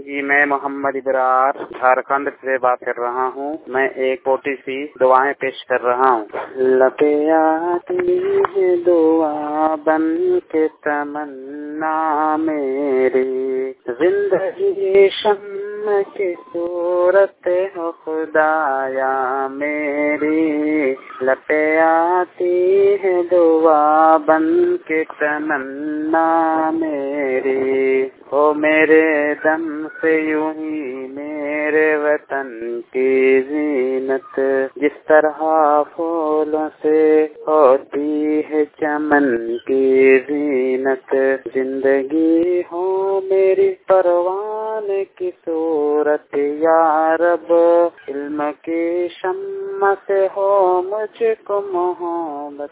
जी, मैं मोहम्मद इब्रार झारखंड से बात कर रहा हूँ। मैं एक छोटी सी दुआएं पेश कर रहा हूँ। लबे आती है दुआ बन के तमन्ना मेरी, जिंदगी शम्म की सूरत हो खुदाया मेरी। लबे आती है दुआ बन के तमन्ना मेरी, ओ मेरे दम से यूं ही मेरे वतन की जीनत, जिस तरह फूलों से होती है चमन की जीनत। जिंदगी हो मेरी परवान की सूरत या रब, इल्म की शम्म से हो मुझको मोहब्बत